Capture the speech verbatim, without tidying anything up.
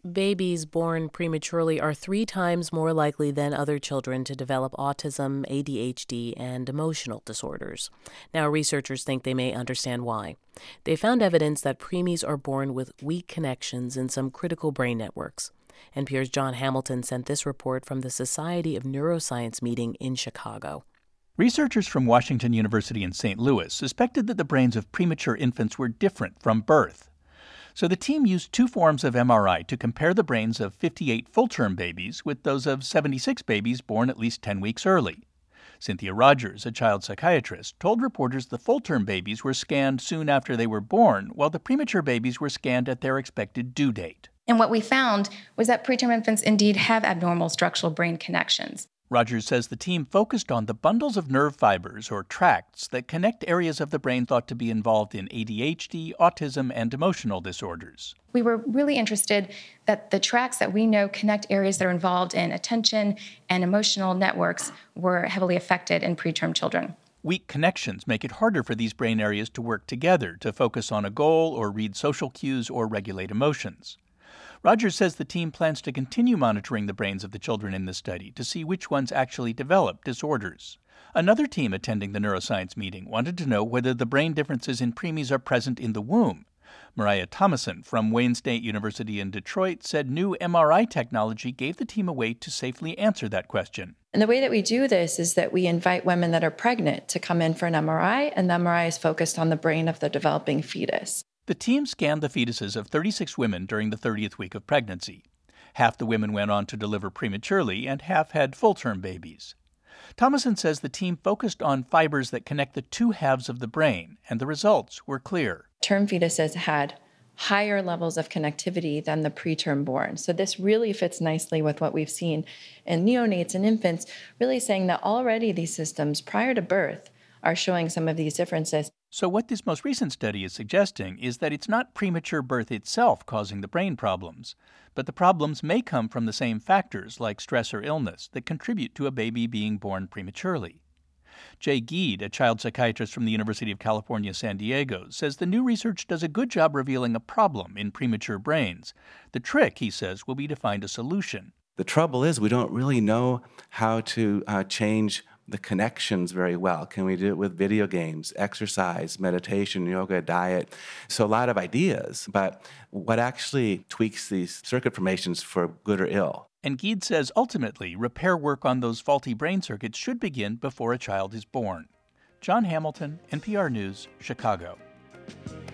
Babies born prematurely are three times more likely than other children to develop autism, A D H D, and emotional disorders. Now, researchers think they may understand why. They found evidence that preemies are born with weak connections in some critical brain networks. N P R's Jon Hamilton sent this report from the Society of Neuroscience meeting in Chicago. Researchers from Washington University in Saint Louis suspected that the brains of premature infants were different from birth. So the team used two forms of M R I to compare the brains of fifty-eight full-term babies with those of seventy-six babies born at least ten weeks early. Cynthia Rogers, a child psychiatrist, told reporters the full-term babies were scanned soon after they were born, while the premature babies were scanned at their expected due date. And what we found was that preterm infants indeed have abnormal structural brain connections. Rogers says the team focused on the bundles of nerve fibers, or tracts, that connect areas of the brain thought to be involved in A D H D, autism, and emotional disorders. We were really interested that the tracts that we know connect areas that are involved in attention and emotional networks were heavily affected in preterm children. Weak connections make it harder for these brain areas to work together to focus on a goal or read social cues or regulate emotions. Rogers says the team plans to continue monitoring the brains of the children in the study to see which ones actually develop disorders. Another team attending the neuroscience meeting wanted to know whether the brain differences in preemies are present in the womb. Mariah Thomason from Wayne State University in Detroit said new M R I technology gave the team a way to safely answer that question. And the way that we do this is that we invite women that are pregnant to come in for an M R I, and the M R I is focused on the brain of the developing fetus. The team scanned the fetuses of thirty-six women during the thirtieth week of pregnancy. Half the women went on to deliver prematurely, and half had full-term babies. Thomason says the team focused on fibers that connect the two halves of the brain, and the results were clear. Term fetuses had higher levels of connectivity than the preterm born. So this really fits nicely with what we've seen in neonates and infants, really saying that already these systems, prior to birth, are showing some of these differences. So what this most recent study is suggesting is that it's not premature birth itself causing the brain problems, but the problems may come from the same factors like stress or illness that contribute to a baby being born prematurely. Jay Geed, a child psychiatrist from the University of California, San Diego, says the new research does a good job revealing a problem in premature brains. The trick, he says, will be to find a solution. The trouble is we don't really know how to uh, change the connections very well. Can we do it with video games, exercise, meditation, yoga, diet? So a lot of ideas, but what actually tweaks these circuit formations for good or ill? And Geed says ultimately repair work on those faulty brain circuits should begin before a child is born. Jon Hamilton, N P R News, Chicago.